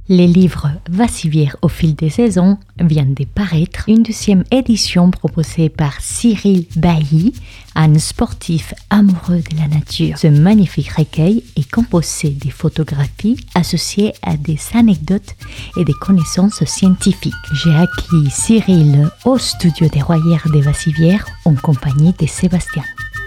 Les livres Vassivière au fil des saisons viennent de paraître une deuxième édition proposée par Cyril Bailly, un sportif amoureux de la nature. Ce magnifique recueil est composé de photographies associées à des anecdotes et des connaissances scientifiques. J'ai accueilli Cyril au studio des Royères des Vassivières en compagnie de Sébastien.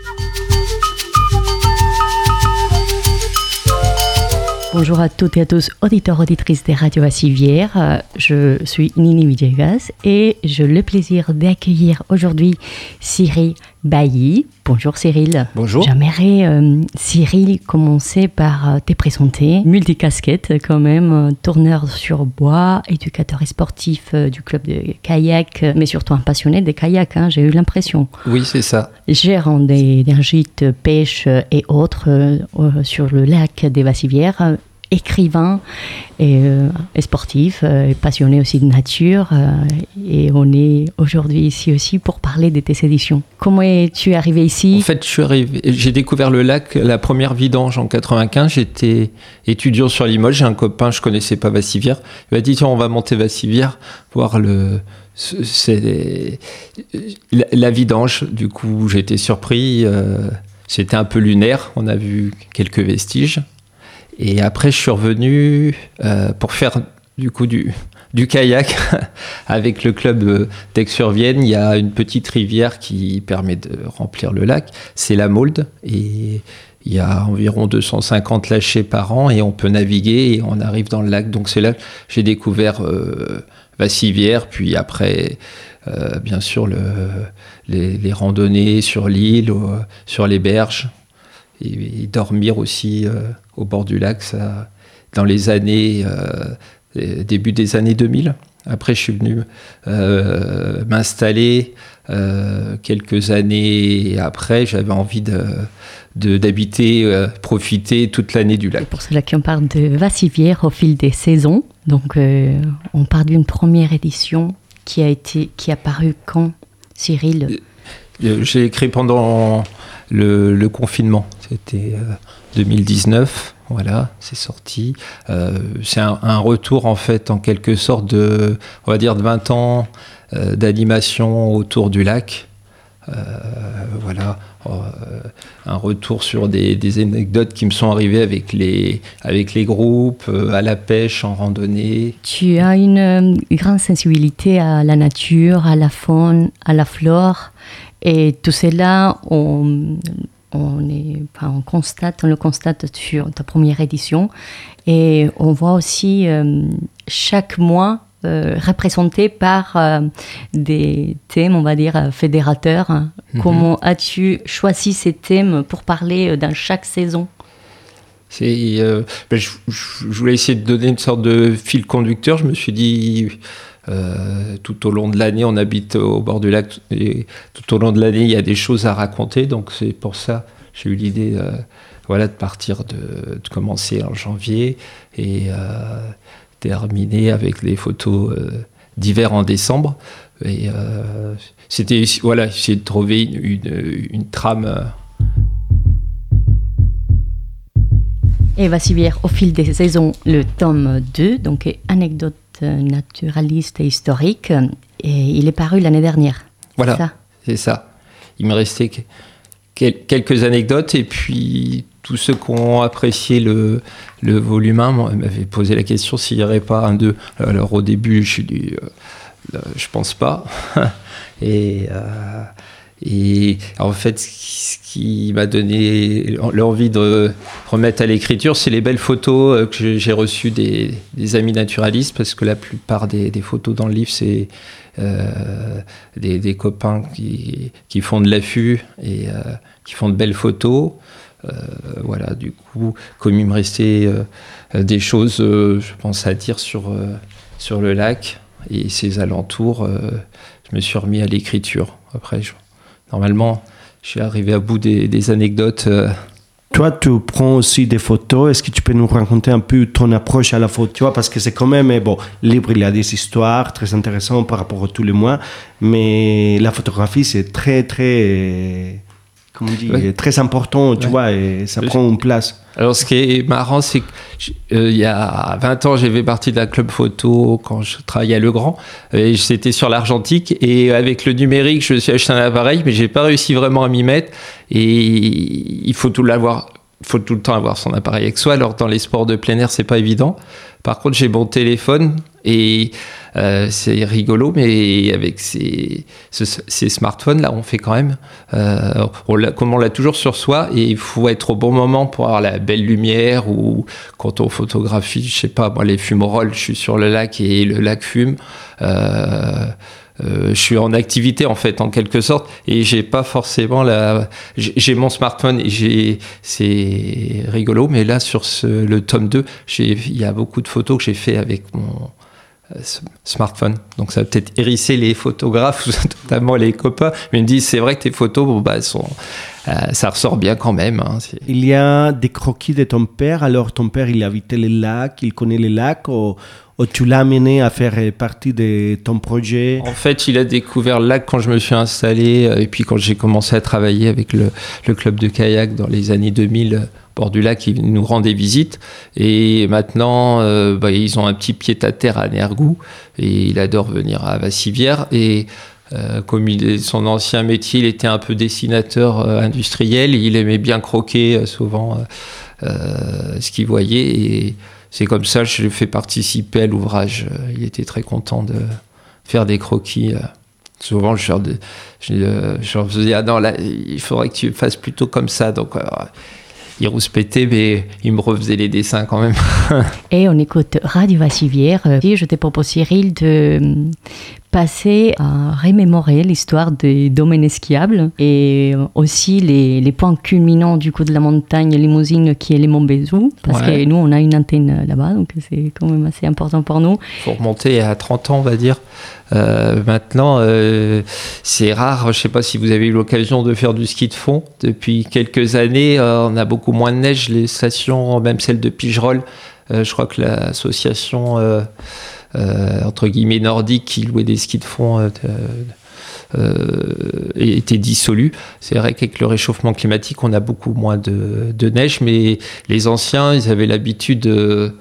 Bonjour à toutes et à tous, auditeurs, auditrices des radios Vassivières. Je suis Nini Villegas et j'ai le plaisir d'accueillir aujourd'hui Cyril Bailly. Bonjour Cyril. Bonjour. J'aimerais, Cyril, commencer par te présenter. Multicasquette quand même, tourneur sur bois, éducateur et sportif du club de kayak, mais surtout un passionné des kayaks, j'ai eu l'impression. Oui, c'est ça. Gérant d'un gîte pêche et autres sur le lac des Vassivières. Écrivain et sportif, passionné aussi de nature. Et on est aujourd'hui ici aussi pour parler de tes éditions. Comment es-tu arrivé ici ? En fait, j'ai découvert le lac, la première vidange en 95. J'étais étudiant sur Limoges. J'ai un copain, je ne connaissais pas Vassivières. Il m'a dit, tiens, on va monter Vassivières, voir la vidange. Du coup, j'ai été surpris. C'était un peu lunaire. On a vu quelques vestiges. Et après, je suis revenu pour faire du coup du kayak avec le club d'Aix-sur-Vienne. Il y a une petite rivière qui permet de remplir le lac. C'est la Maulde. Et il y a environ 250 lâchers par an et on peut naviguer et on arrive dans le lac. Donc c'est là que j'ai découvert Vassivières. Puis après, bien sûr, les randonnées sur l'île, sur les berges. Et dormir aussi au bord du lac, ça, dans les années, début des années 2000. Après, je suis venu m'installer quelques années après. J'avais envie d'habiter, profiter toute l'année du lac. C'est pour cela qu'on parle de Vassivières au fil des saisons. Donc, on parle d'une première édition qui a paru quand, Cyril ? J'ai écrit pendant le confinement. C'était 2019, voilà, c'est sorti. C'est un retour, en fait, en quelque sorte, on va dire, de 20 ans d'animation autour du lac. Voilà, un retour sur des anecdotes qui me sont arrivées avec les groupes, à la pêche, en randonnée. Tu as une grande sensibilité à la nature, à la faune, à la flore. Et tout cela, on le constate sur ta première édition. Et on voit aussi chaque mois représenté par des thèmes, on va dire, fédérateurs. Mm-hmm. Comment as-tu choisi ces thèmes pour parler dans chaque saison ? Je voulais essayer de donner une sorte de fil conducteur. Je me suis dit... tout au long de l'année, on habite au bord du lac et tout au long de l'année, il y a des choses à raconter. Donc c'est pour ça que j'ai eu l'idée de partir, de commencer en janvier et terminer avec les photos d'hiver en décembre. Et c'était essayer de trouver une trame. Et Vassivières au fil des saisons, le tome 2, donc anecdote naturaliste et historique, et il est paru l'année dernière. Voilà, c'est ça. Il me restait quelques anecdotes, et puis tous ceux qui ont apprécié le volume 1 m'avaient posé la question s'il n'y aurait pas un 2. Alors au début, je dit, je pense pas. Et en fait, ce qui m'a donné l'envie de remettre à l'écriture, c'est les belles photos que j'ai reçues des amis naturalistes, parce que la plupart des photos dans le livre, c'est des copains qui font de l'affût et qui font de belles photos. Voilà, du coup, comme il me restait des choses, je pense, à dire sur le lac et ses alentours, je me suis remis à l'écriture. Après, normalement, je suis arrivé à bout des anecdotes. Toi, tu prends aussi des photos. Est-ce que tu peux nous raconter un peu ton approche à la photo ? Tu vois, parce que c'est quand même, le livre, il a des histoires très intéressantes par rapport à tous les mois, mais la photographie, c'est très, très, comment on dit, très important, tu vois, et ça prend une place. Alors, ce qui est marrant, c'est qu'il y a 20 ans, j'ai fait partie d'un club photo quand je travaillais à Legrand. Et c'était sur l'argentique. Et avec le numérique, je me suis acheté un appareil, mais j'ai pas réussi vraiment à m'y mettre. Et il faut tout le temps avoir son appareil avec soi. Alors, dans les sports de plein air, c'est pas évident. Par contre, j'ai mon téléphone et c'est rigolo, mais avec ces smartphones-là, on fait quand même... comme on l'a toujours sur soi, et il faut être au bon moment pour avoir la belle lumière, ou quand on photographie, je sais pas, moi, les fumerolles, je suis sur le lac et le lac fume. Je suis en activité, en fait, en quelque sorte, et j'ai pas forcément j'ai mon smartphone et c'est rigolo, mais là, sur le tome 2, il y a beaucoup de photos que j'ai fait avec mon smartphone. Donc ça va peut-être hérisser les photographes, notamment les copains, mais ils me disent, c'est vrai que tes photos, ça ressort bien quand même. Hein. Il y a des croquis de ton père. Alors ton père, il habitait les lacs, il connaît les lacs, ou tu l'as amené à faire partie de ton projet? En fait, il a découvert le lac quand je me suis installé, et puis quand j'ai commencé à travailler avec le club de kayak dans les années 2000, bord du lac, ils nous rendent des visites. Et maintenant, ils ont un petit pied-à-terre à Nergou, et il adore venir à Vassivière. Et comme son ancien métier, il était un peu dessinateur industriel, il aimait bien croquer souvent ce qu'il voyait, et c'est comme ça que je l'ai fait participer à l'ouvrage. Il était très content de faire des croquis. Souvent, je leur faisais, ah non, là, il faudrait que tu fasses plutôt comme ça. Donc, il rouspétait, mais il me refaisait les dessins quand même. Et on écoute Radio Vassivière. Je te propose, Cyril, de passer à remémorer l'histoire des domaines skiables et aussi les points culminants du coup de la montagne Limousine qui est les Monts Bézou, parce que nous on a une antenne là-bas, donc c'est quand même assez important pour nous. Il faut remonter à 30 ans, on va dire. Maintenant, c'est rare, je ne sais pas si vous avez eu l'occasion de faire du ski de fond. Depuis quelques années, on a beaucoup moins de neige. Les stations, même celle de Pigerolles, je crois que l'association entre guillemets nordique qui louait des skis de fond était dissolue. C'est vrai qu'avec le réchauffement climatique, on a beaucoup moins de neige, mais les anciens, ils avaient l'habitude de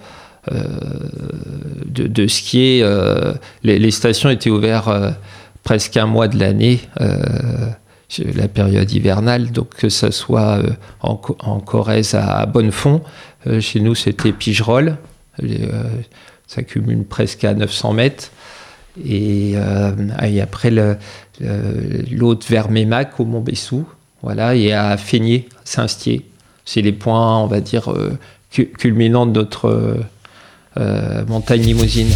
skier. Les stations étaient ouvertes presque un mois de l'année, la période hivernale, donc que ce soit en Corrèze à Bonnefond. Chez nous, c'était Pigerolles. Ça cumule presque à 900 mètres. Et après, l'autre vers Mémac, au Mont Bessou, voilà, et à Feigné, Saint-Stier. C'est les points, on va dire, culminants de notre montagne Limousine.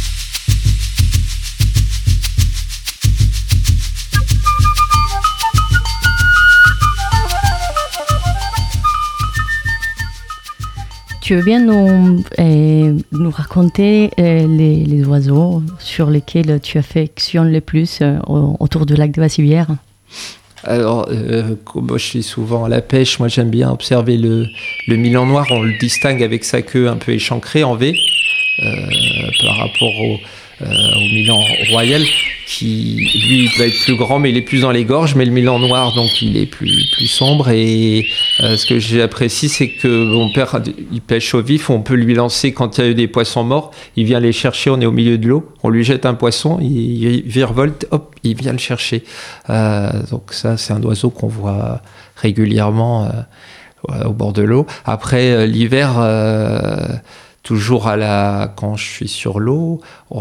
Tu veux bien nous raconter les oiseaux sur lesquels tu affectionnes le plus autour du lac de Vassivière? Alors, comme je suis souvent à la pêche, moi j'aime bien observer le milan noir. On le distingue avec sa queue un peu échancrée en V par rapport au milan royal, qui lui peut être plus grand mais il est plus dans les gorges, mais le milan noir donc il est plus sombre. Et ce que j'apprécie, c'est que mon père il pêche au vif, on peut lui lancer quand il y a eu des poissons morts, il vient les chercher, on est au milieu de l'eau, on lui jette un poisson, il virevolte, hop, il vient le chercher. Donc ça, c'est un oiseau qu'on voit régulièrement au bord de l'eau. Après l'hiver, toujours quand je suis sur l'eau,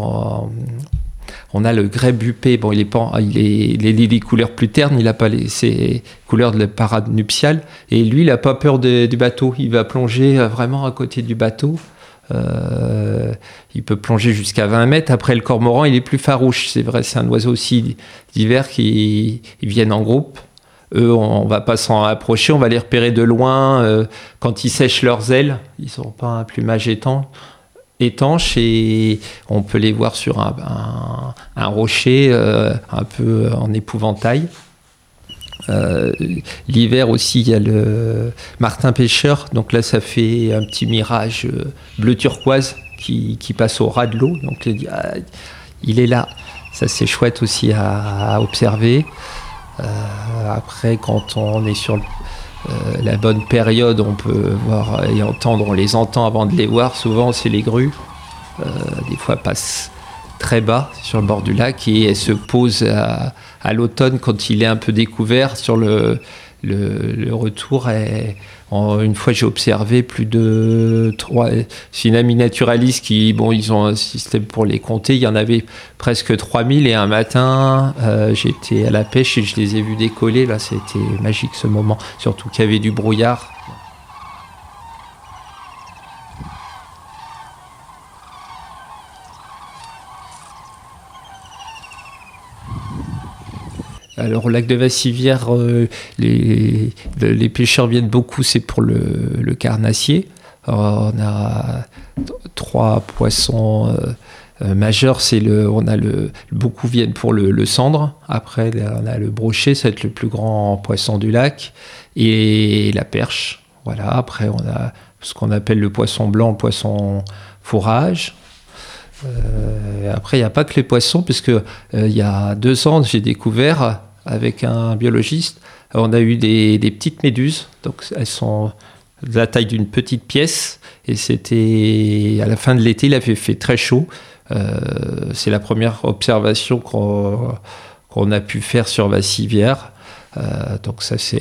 on a le grèbe huppé. Bon, il est des couleurs plus ternes, il n'a pas ces couleurs de la parade nuptiale. Et lui, il n'a pas peur du bateau. Il va plonger vraiment à côté du bateau. Il peut plonger jusqu'à 20 mètres. Après, le cormoran, il est plus farouche. C'est vrai, c'est un oiseau aussi d'hiver qui viennent en groupe. Eux, on ne va pas s'en approcher, on va les repérer de loin quand ils sèchent leurs ailes. Ils n'ont pas un plumage étanche et on peut les voir sur un rocher un peu en épouvantail. L'hiver aussi, il y a le martin pêcheur. Donc là, ça fait un petit mirage bleu turquoise qui passe au ras de l'eau. Donc il est là. Ça, c'est chouette aussi à observer. Après, quand on est sur la bonne période, on peut voir et entendre, on les entend avant de les voir, souvent c'est les grues. Des fois passent très bas sur le bord du lac et elles se posent à l'automne quand il est un peu découvert sur le retour. Une fois j'ai observé plus de 3, c'est une amie naturaliste qui, ils ont un système pour les compter, il y en avait presque 3000 et un matin j'étais à la pêche et je les ai vus décoller, là c'était magique ce moment, surtout qu'il y avait du brouillard. Alors au lac de Vassivière, les pêcheurs viennent beaucoup, c'est pour le carnassier. Alors, on a 3 poissons majeurs, beaucoup viennent pour le sandre. Après, on a le brochet, ça va être le plus grand poisson du lac, et la perche. Voilà. Après, on a ce qu'on appelle le poisson blanc, le poisson fourrage. Après, il n'y a pas que les poissons, puisque il y a 2 ans, j'ai découvert avec un biologiste, on a eu des petites méduses, donc elles sont de la taille d'une petite pièce, et c'était à la fin de l'été, il avait fait très chaud. C'est la première observation qu'on a pu faire sur Vassivière, donc ça c'est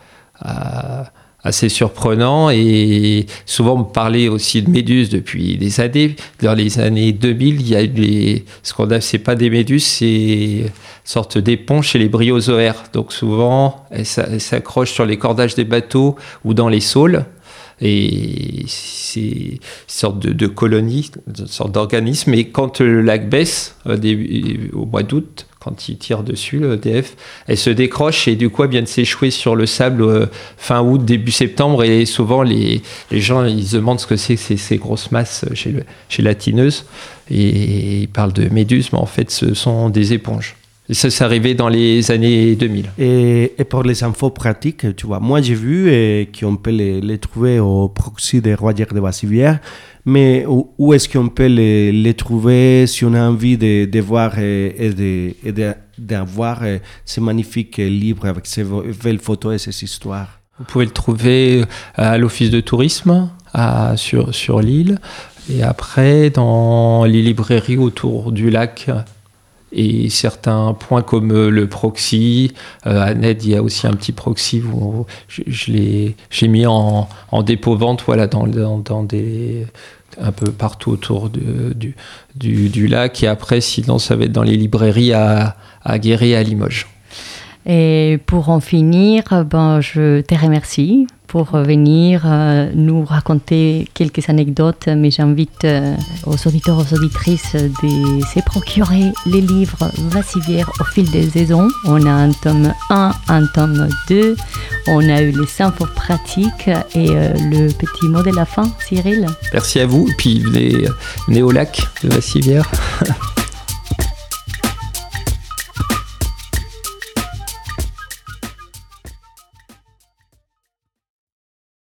assez surprenant, et souvent on me parlait aussi de méduses depuis des années. Dans les années 2000, il y a eu c'est pas des méduses, c'est une sorte d'éponge chez les bryozoaires. Donc souvent, elles s'accrochent sur les cordages des bateaux ou dans les saules. Et c'est une sorte de colonie, une sorte d'organisme. Et quand le lac baisse, au mois d'août, quand il tire dessus, le EDF, elle se décroche et du coup, elle vient de s'échouer sur le sable fin août, début septembre. Et souvent, les gens, ils se demandent ce que c'est ces grosses masses chez la tineuse. Et ils parlent de méduses, mais en fait, ce sont des éponges. Et ça, c'est arrivé dans les années 2000. Et pour les infos pratiques, tu vois, moi j'ai vu qu'on peut les trouver au proxy des Royères de Vassivière, mais où est-ce qu'on peut les trouver si on a envie de voir et d'avoir ces magnifiques livres avec ces belles photos et ces histoires? Vous pouvez le trouver à l'office de tourisme sur l'île, et après dans les librairies autour du lac. Et certains points comme le proxy, à Ned, il y a aussi un petit proxy où j'ai mis en dépôt-vente, voilà, dans un peu partout autour du lac. Et après, sinon, ça va être dans les librairies à Guéret et à Limoges. Et pour en finir, je te remercie pour venir nous raconter quelques anecdotes, mais j'invite aux auditeurs, aux auditrices de se procurer les livres Vassivière au fil des saisons. On a un tome 1, un tome 2, on a eu les infos pratiques et le petit mot de la fin, Cyril. Merci à vous, et puis venez au lac de Vassivière.